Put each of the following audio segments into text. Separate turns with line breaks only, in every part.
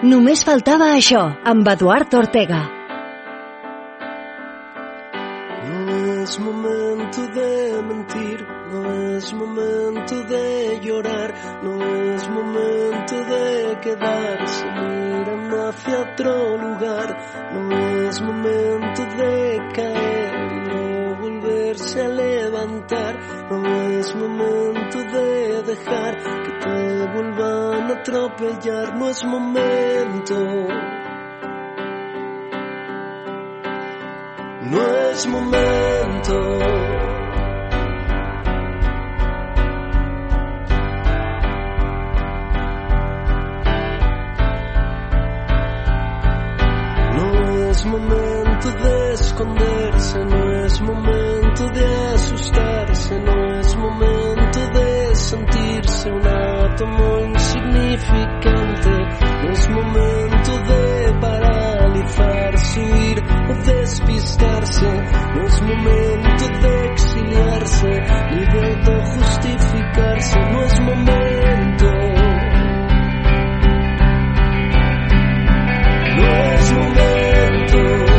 Només faltava això, amb Eduard Ortega.
No es momento de mentir, no es momento de llorar, no es momento de quedarse mirando hacia otro lugar, no es momento de caer y no volverse a levantar, no es momento de dejar que te vuelvan a atropellar, no es momento. No es momento. No es momento de esconderse, no es momento de asustarse, no es momento de sentirse un átomo insignificante, no es momento de paralizarse, huir o despistarse, no es momento de exiliarse ni de autojustificarse, no es momento. No es momento.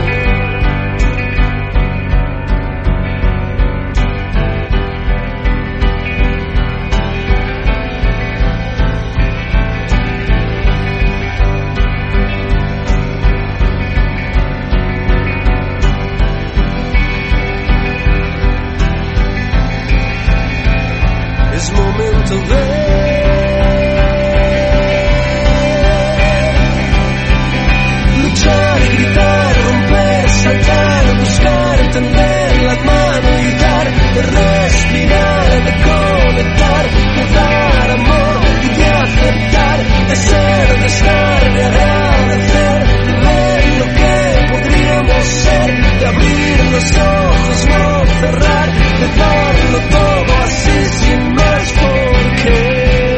Es momento de luchar, gritar, romper, saltar, buscar, tender la mano y dar, de respirar, de conectar, de dar amor y de aceptar, de ser, de estar, de agradecer, de ver lo que podríamos ser, de abrir los ojos, no cerrar, de darlo todo así sin más porque.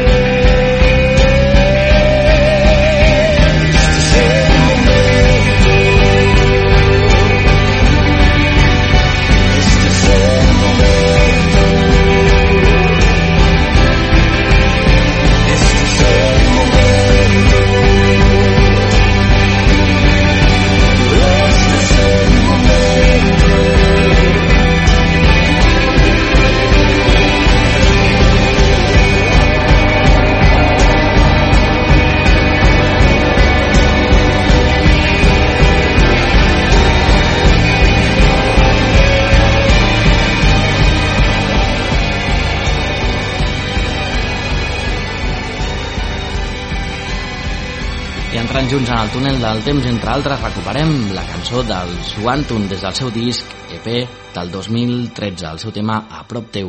Entrant junts en el túnel del temps, entre altres, recuperem la cançó del Swanton des del seu disc EP del 2013, el seu tema A prop teu.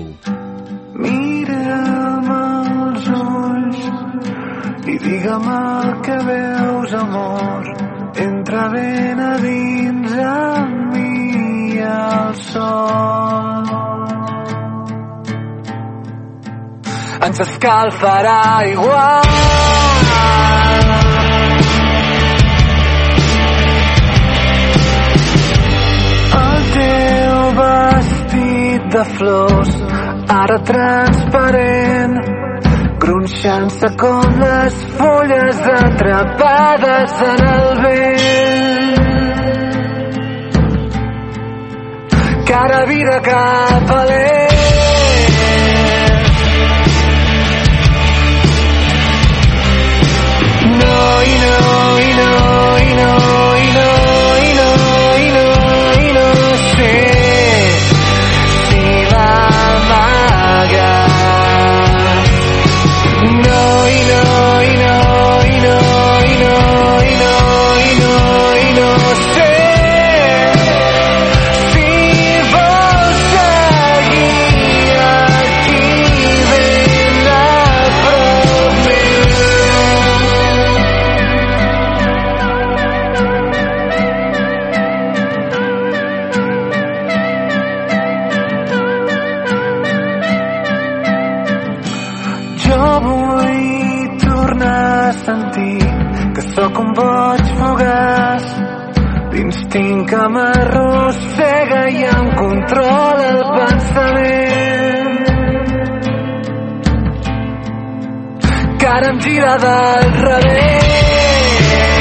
Mira'm als ulls i digue'm el que veus, amor. Entra ben a dins amb mi el sol. Ens escalfarà igual. Teu vestit de flors, ara transparent, gronxant-se com les fulles atrapades en el vent. Cara vira cap a l'est. No, i no, i no, i no, i no, i no, i no. Sóc un boig fugaç, l'instint que m'arrossega i em controla el pensament. Que ara em gira del revés.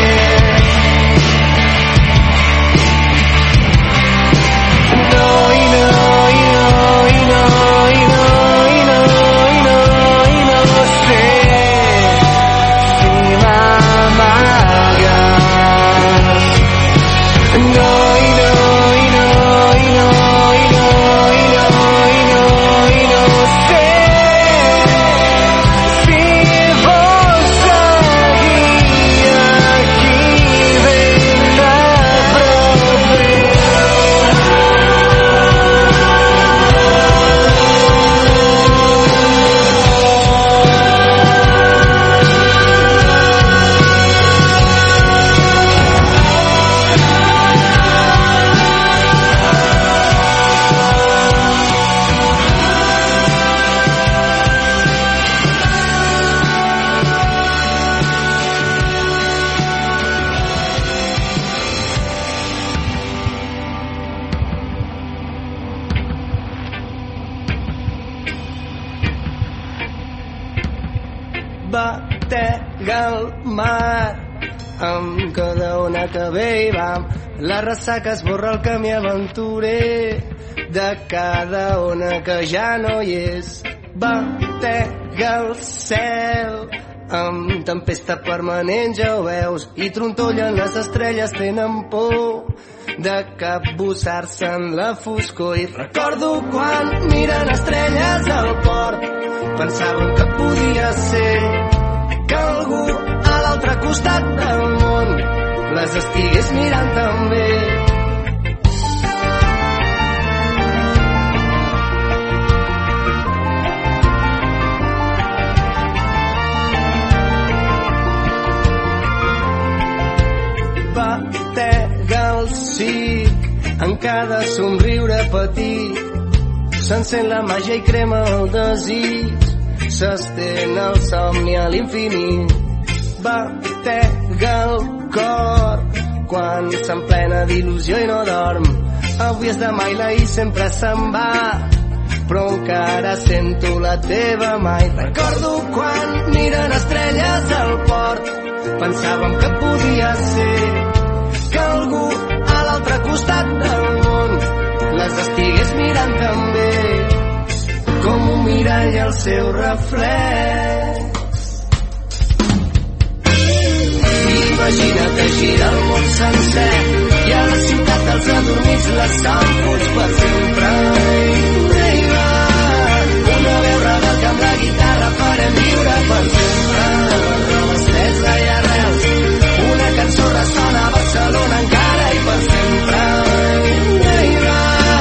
batega el mar amb cada ona que ve i vam. La ressaca esborra el camí aventurer de cada ona que ja no hi és. Batega el cel amb tempesta permanent, ja ho veus, i trontollen les estrelles, tenen por de capbussar-se en la foscor. I recordo quan miren estrelles al port, pensaven que podia ser que algú a l'altre costat del món les estigués mirant també. Batega el circ en cada somriure petit, s'encén la màgia i crema el desig, s'estén el somni a l'infinit. Batega el cor quan s'emplena d'il·lusió i no dorm. Avui és demà i l'ahir sempre se'n va, però encara sento la teva mà. I recordo quan miren estrelles al port, pensàvem que podia ser que algú a l'altre costat del món les estigués mirant també, com un mirall al seu reflex. Imagina que gira el món sencer i a la ciutat dels adormits la son fuig per sempre. I va una veu rebel que amb la guitarra farem viure per sempre. Roba estesa i arrels, una cançó ressona a Barcelona encara i per sempre. I va.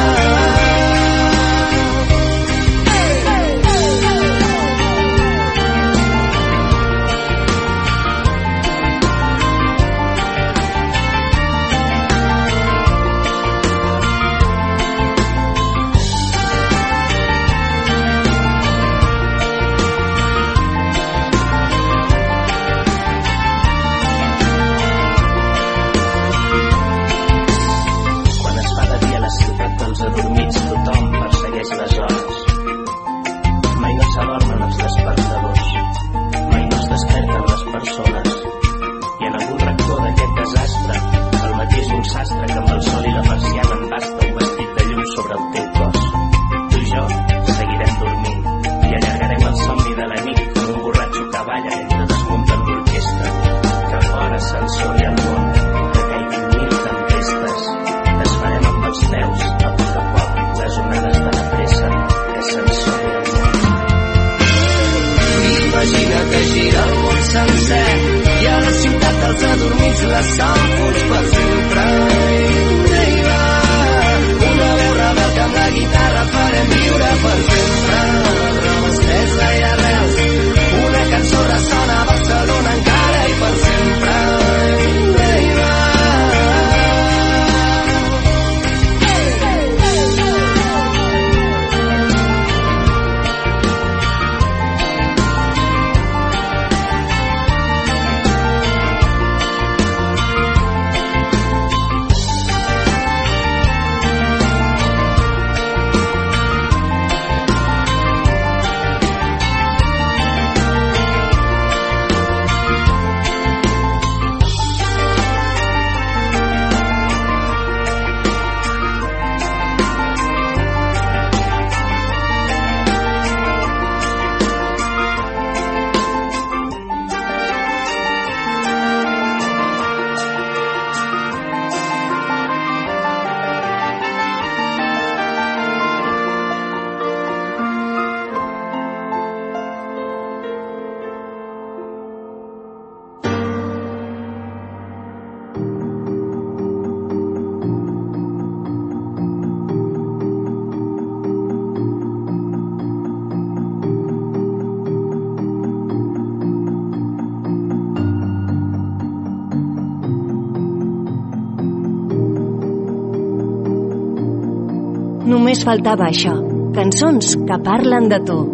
Només faltava això, cançons que parlen de tu.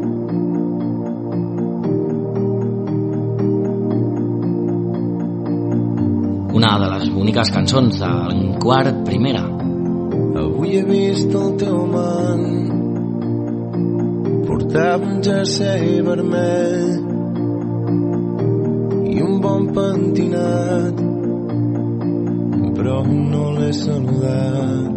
Una de les boniques cançons d'Enquart Primera.
Avui he vist el teu amant, portava un jersei vermell, m'han pentinat, però no l'he saludat.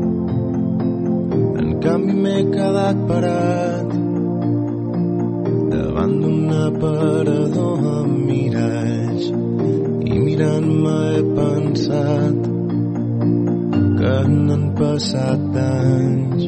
En canvi m'he quedat parat davant d'un aparador amb miralls i mirant-me he pensat que n'han passat anys.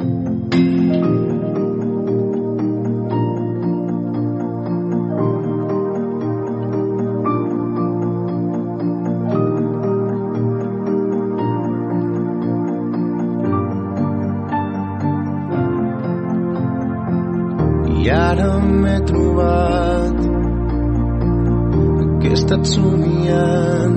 I ara m'he trobat que he estat somiant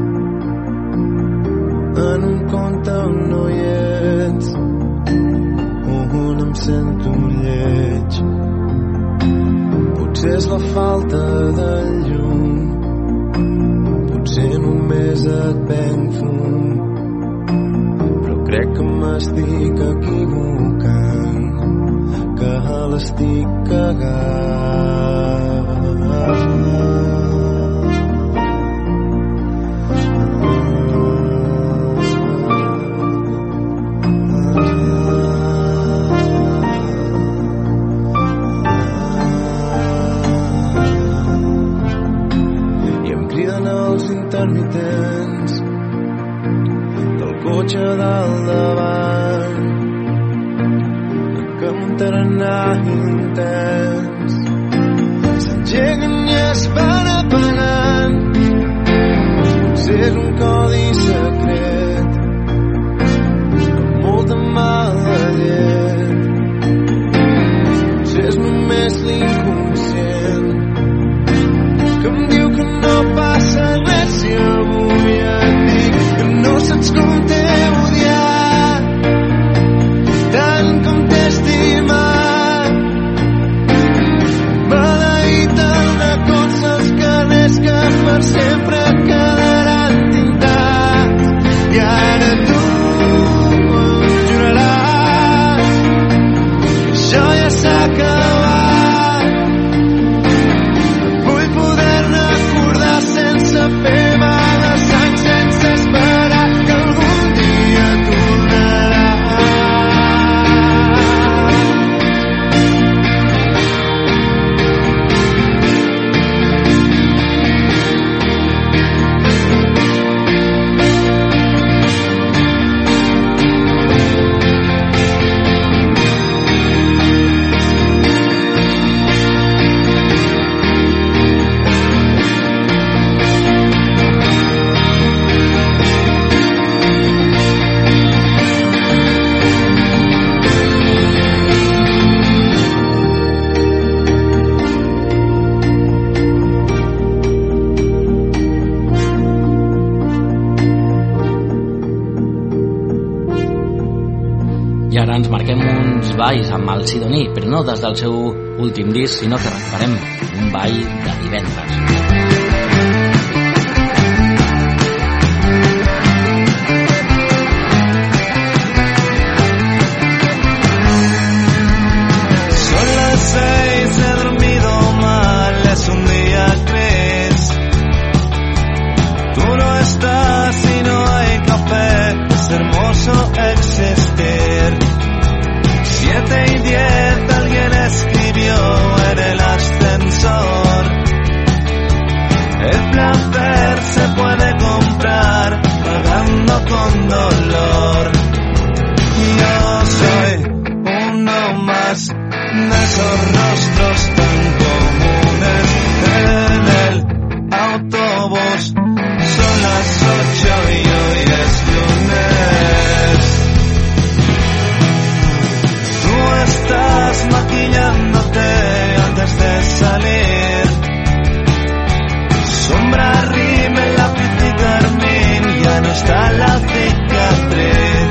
en un conte on no hi ets, on em sento lleig. Potser és la falta de llum, potser només et venc fum, però crec que m'estic equivocant, que l'estic cagant. I em criden els intermitents del cotxe del davant que amb un tarannà intens s'engeguen i es van apagant. Potser és un codi secret amb molta mala llet, potser és només l'inconscient que em diu que no passa res si avui et dic que no saps com t'he odiat tant com t'he estimat. Maleïten de coses que res que per sempre quedaran tintats. I ara tu em juraràs que això ja s'ha acabat. Vull poder-ne recordar sense fer mal de sang, sense esperar que algun dia tornarà.
I ara ens marquem uns balls amb el Sidoní, però no des del seu últim disc, sinó que recuperem un ball de divendres.
Son las 6, he dormido mal, es un día gris. Tú no estás y no hay café, es hermoso existir. 7 y 10, alguien escribió en el ascensor. El placer se puede comprar pagando con dolor. Yo soy uno más de esos rostros tan comunes en el autobús. Son las 8 y hoy es lunes. Tú estás maquillándote antes de salir. Sombra, rímel, lápiz y carmín, ya no está la cicatriz.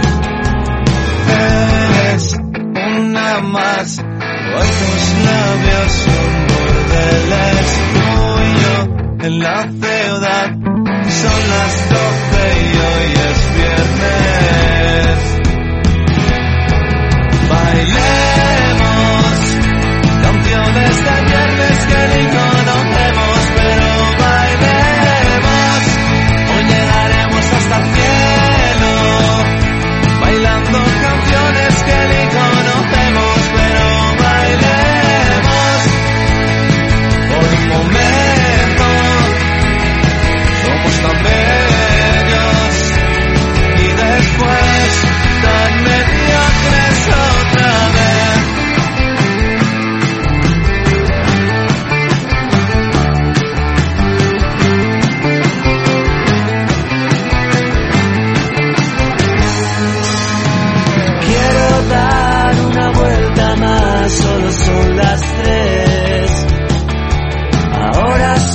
Eres una más, hoy tus labios son bordeles. Tú y yo en la ciudad, son las 12 y hoy es viernes. Bailemos canciones de viernes que ni conocemos, pero bailemos.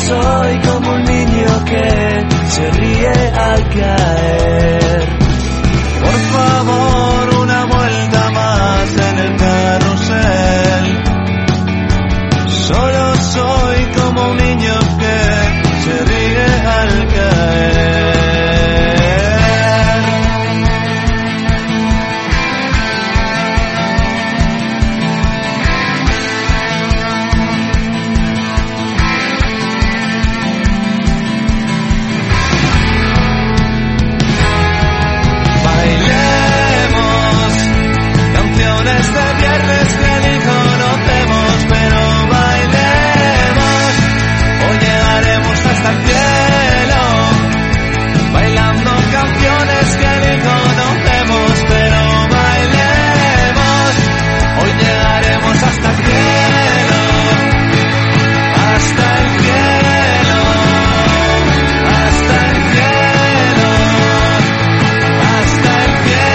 soy como un niño que se ríe al caer. Por favor, una vuelta más en el carrusel. Solo soy como un niño que se ríe al caer. Este viernes que ni conocemos, pero bailemos. Hoy llegaremos hasta el cielo, bailando canciones que ni conocemos, pero bailemos. Hoy llegaremos hasta el cielo, hasta el cielo, hasta el cielo, hasta el cielo.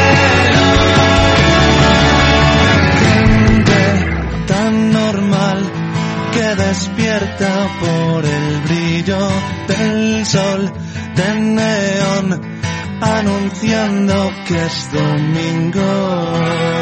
Que despierta por el brillo del sol de neón, anunciando que es domingo.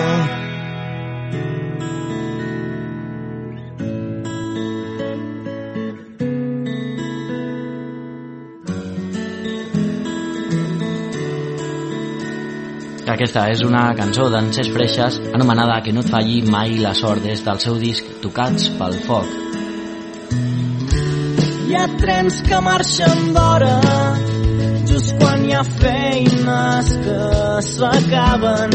Aquesta és una cançó d'en Cesc Freixas anomenada Que no et falli mai la sort, des del seu disc Tocats pel foc.
Hi ha trens que marxen d'hora just quan hi ha feines que s'acaben.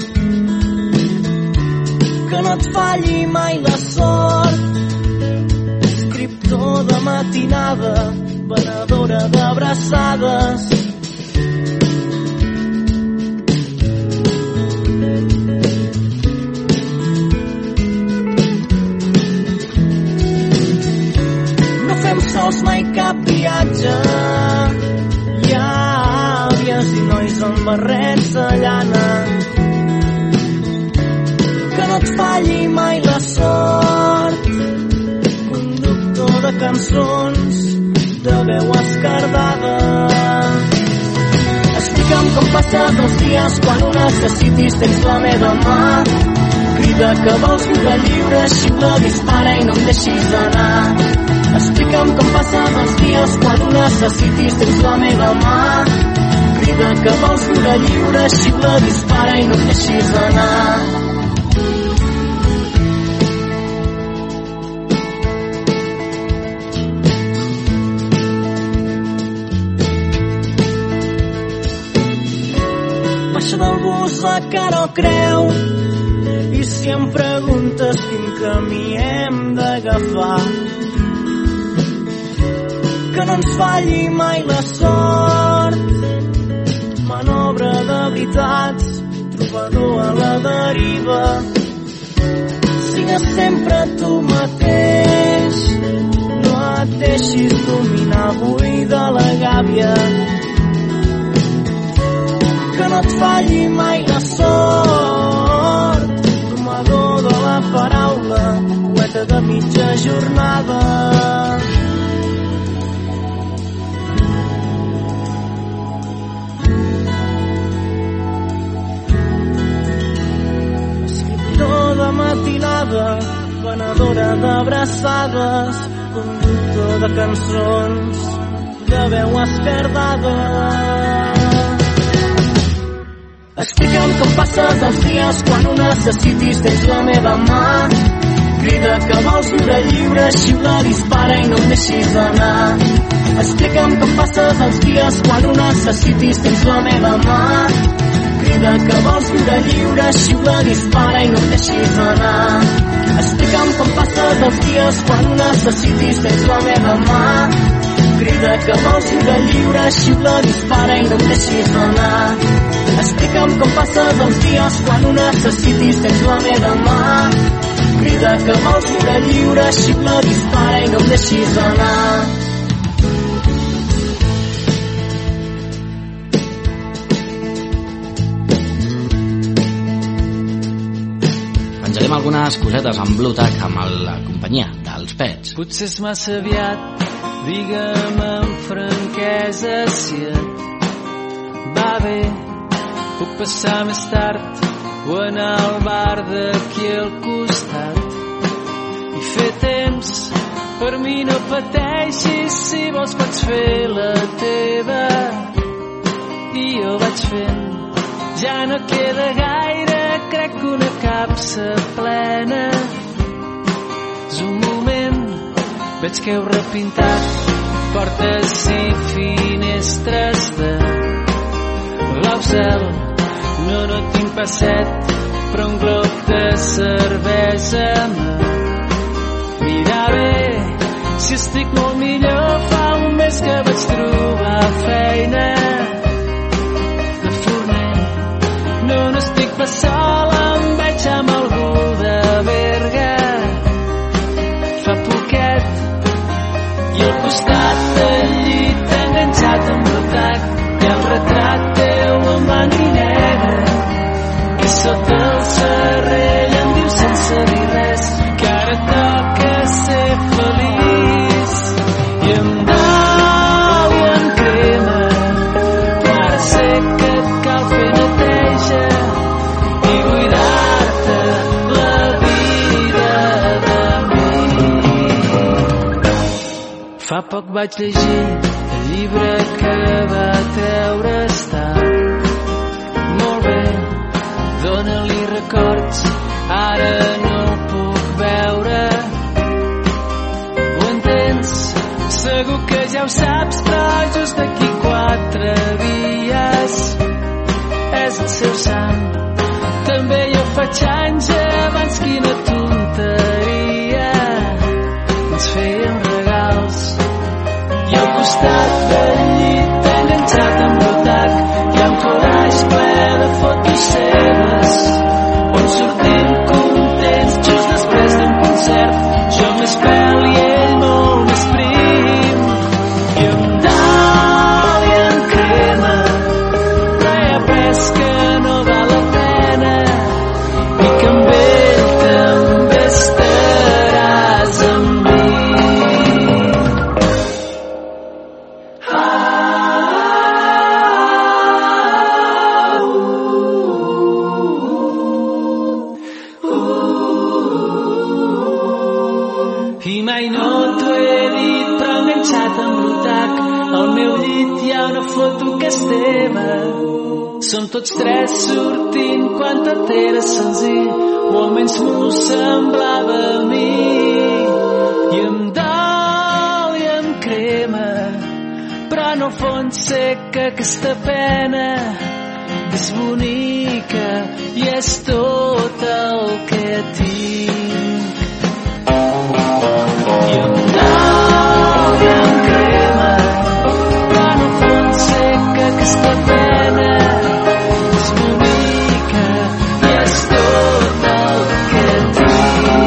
Que no et falli mai la sort, escriptor de matinada, venedora d'abraçades. Sols mai cap viatge. Hi ha àvies i nois amb barrets de llana. Que no et falli mai la sort, conductor de cançons de veu esquerdada. Explica'm com passen els dies quan ho necessitis, tens la meva mà. Crida que vols viure lliure, xiula, dispara i no em deixis anar. Explica'm com passen els dies quan ho necessitis, tens la meva mà. Crida que vols viure lliure, xiula, dispara i no em deixis anar. Baixa del bus la cara o creu i si em preguntes quin camí hem d'agafar, que no ens falli mai la sort, manobra de veritats, trobador a la deriva. Sigues sempre tu mateix, no et deixis dominar avui de la gàbia. Que no et falli mai la sort, domador de la paraula, poeta de mitja jornada. De matinada, venedora d'abraçades, conductor de cançons de veu esquerdada. Explica'm com passes els dies quan ho necessitis, tens la meva mà. Crida que vols viure lliure, xiula, dispara i no em deixis anar. Explica'm com passes els dies quan ho necessitis, tens la meva mà. Crida que vols viure lliure, xiula, dispara i no em deixis anar. Explica'm com passes els dies quan ho necessitis, tens la meva mà. Crida que vols viure lliure, xiula, dispara i no em deixis anar. Explica'm com passes els dies quan ho necessitis, tens la meva mà. Crida que vols viure lliure, xiula, dispara i no em deixis anar.
Penjarem algunes cosetes en Blue Tack amb la companyia dels Pets.
Potser és massa aviat Digue'm amb franquesa si et va bé. Puc passar més tard o anar al bar d'aquí al costat i fer temps. Per mi no pateixis, si vols pots fer la teva i jo vaig fent. Ja no queda gaire, crec que una capsa plena. És un moment, veig que heu repintat portes i finestres de blau cel. No tinc passet, però un glob de cervesa m'anirà bé. Si estic molt millor, fa un mes que vaig trobar feina de forner. No estic pas sol, em veig amb algú de Berga. Fa poquet i al costat del llit enganxat amb el tac hi ha el retrat teu en blanc i negre i sota el serrell em diu sense dir res que ara toca ser feliç i em dol i em crema però ara sé que et cal fer neteja i buidar-te la vida de mi. Fa poc vaig llegir el llibre que va treure, està molt bé, dóna-li records, ara no el puc veure. Ho entens? Segur que ja ho saps, però just d'aquí 4 dies és el seu sant. També jo faig anys abans, quina tonteria, ens fèiem regals i al costat del llit enganxat amb el tac hi ha un calaix ple de fotos seves on sortim contents just després d'un concert, jo més pèl i ell molt més prim i em dol i em crema però hi ha pres que no val la pena i que amb ell també estaràs amb mi. I mai no t'ho he dit, però enganxat amb l'utac al meu llit hi ha una foto que és teva. Som tots 3 sortint quan tot era senzill, o almenys m'ho semblava a mi. I em dol i em crema, però en el fons sé que aquesta pena és bonica i és tot el que tinc. I em dol i em crema, però en el fons sé que aquesta pena és bonica i és tot el que tinc.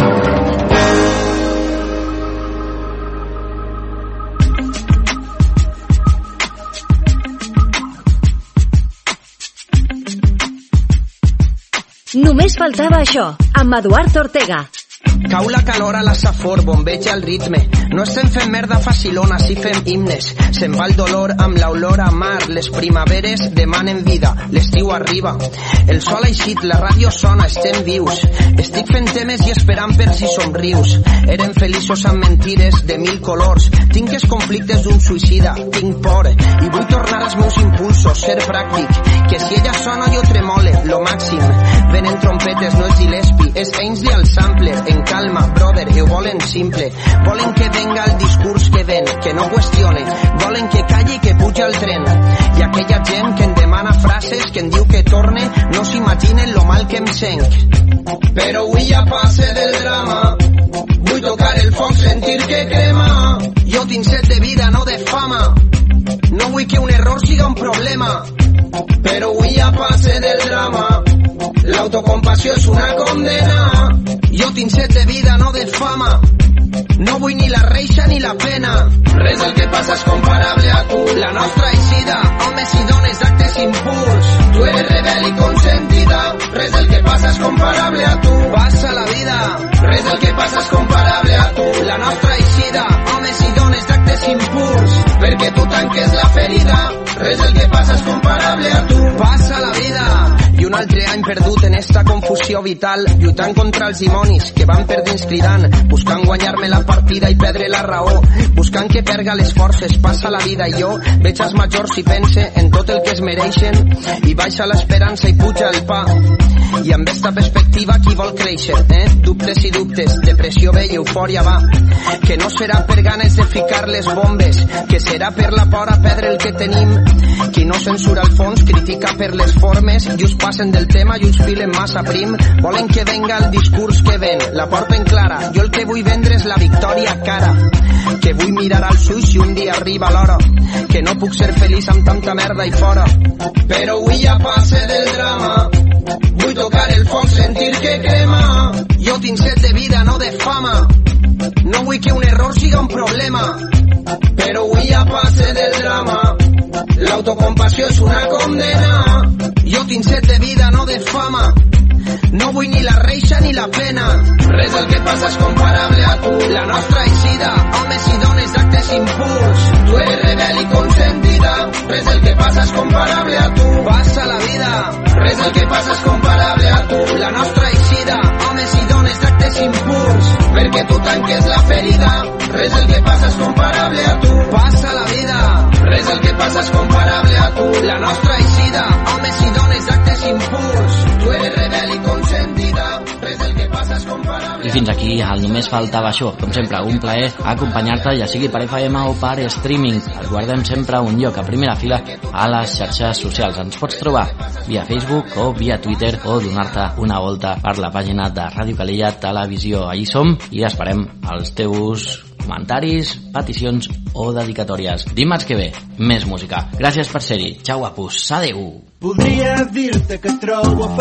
Només faltava això, amb Eduard Ortega.
Cau la calor a la safor, bombeja el ritme. No estem fent merda facilona, si fem himnes. Se'n va el dolor amb l'olor a mar. Les primaveres demanen vida, l'estiu arriba. El sol ha eixit, la ràdio sona, estem vius. Estic fent temes i esperant per si somrius. Eren feliços amb mentires de 1000 colors. Tinc els conflictes d'un suïcida, tinc por. I vull tornar als meus impulsos, ser pràctic. Que si ella sona jo tremole, lo màxim. Venen trompetes, no és Gillespie, és Ainsley al sampler. En calma, brother, ho volen simple. Volen que venga el discurs que ven, que no qüestione. Volen que calli i que puja el tren. I aquella gent que em demana frases, que em diu que torne, no s'imaginen lo mal que em senc. Però avui ja passe del drama. Vull tocar el foc, sentir que crema. Jo tinc set de vida, no de fama. No vull que un error siga un problema. Però avui ja passe del drama. L'autocompassió és una condena. Jo tinc set de vida, no de fama. No vull ni la reixa ni la pena. Res del que passa és comparable a tu. La nostra eixida, homes i dones d'actes impuls. Tu eres rebel i consentida. Res del que passa és comparable a tu. Passa la vida. Res del que passa és comparable a tu. La nostra eixida, homes i dones d'actes res del que passa és comparable a tu. Passa la vida i un altre any perdut en esta confusió vital, lluitant contra els dimonis que van per dins cridant, buscant guanyar-me la partida i perdre la raó, buscant que perga les forces. Passa la vida i jo veig els majors i pense en tot el que es mereixen i baixa l'esperança i puja el pa. I amb esta perspectiva qui vol créixer, dubtes i dubtes, depressió ve i eufòria va, que no serà per ganes de ficar les bombes, que serà per la por a perdre el que tenim. Qui no censura el fons critica per les formes, i us passen del tema i us filen massa prim, volen que venga el discurs que ven, la porten clara, jo el que vull vendre és la victòria cara, que vull mirar als ulls si un dia arriba l'hora, que no puc ser feliç amb tanta merda i fora, però avui ja passe del drama, vull tocar el foc, sentir que crema, jo tinc set de vida, no de fama, no vull que un error siga un problema, però avui ja passe del drama, l'autocompassió és una condena, jo tinc set de vida, no de fama, no vull ni la reixa ni la pena, res del que passa és comparable a tu, la nostra eixida, homes i dones d'actes impuls, tu eres rebel i consentida, res del que passa és comparable a tu, passa la vida, res del que passa és comparable a tu, la nostra eixida, homes i dones d'actes impuls, perquè tu tanques la ferida, res del que passa és comparable a tu, passa la vida, res del que passa és comparable a tu, la nostra eixida, homes i dones d'actes impuls, tu eres rebel i consentida, res del que passa és comparable.
I fins aquí el Només Faltava Això. Com sempre, un plaer acompanyar-te, ja sigui per FM o per streaming. Et guardem sempre un lloc a primera fila a les xarxes socials. Ens pots trobar via Facebook o via Twitter o donar-te una volta per la pàgina de Ràdio Calella Televisió. Allí som i esperem els teus comentaris, peticions o dedicatòries. Dimarts que ve, més música. Gràcies per ser-hi. Xau, apus. Adéu.
Voldria dir-te que trobo a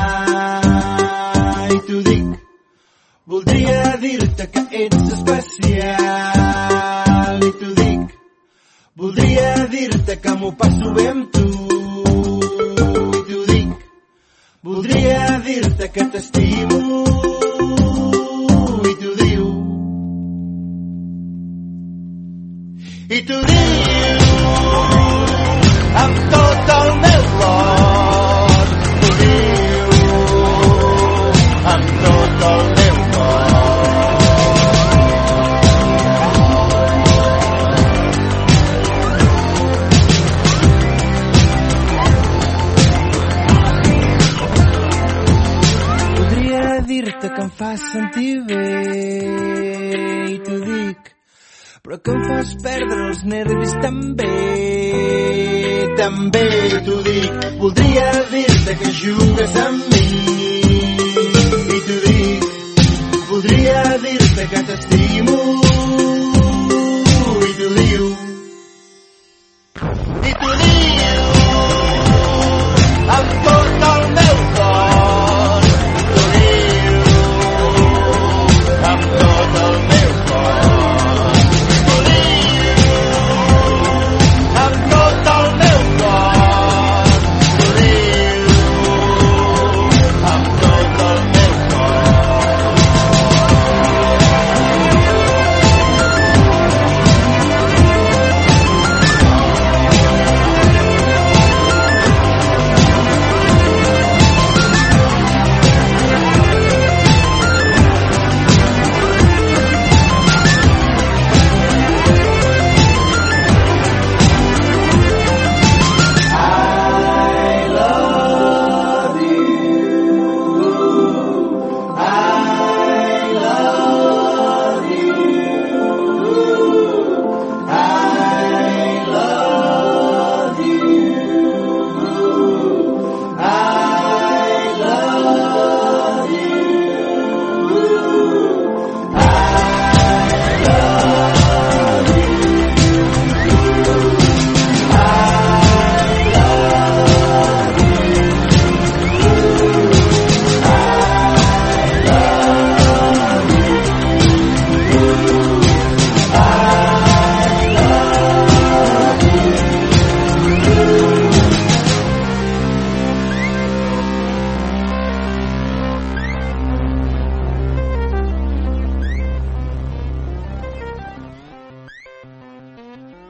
faltar i t'ho dic. Voldria dir-te que ets especial i t'ho dic. Voldria dir-te que m'ho passo bé amb tu i t'ho dic. Voldria dir-te que t'estimo i t'ho diu. I t'ho diu amb tot el meu cor. T'ho diu amb tot el meu cor. Podria dir-te que em fas sentir bé i t'ho dic, però que em fas perdre els nervis també t'ho dic. Voldria dir-te que jugues amb mi i t'ho dic. Voldria dir-te que t'estimo i t'ho diu.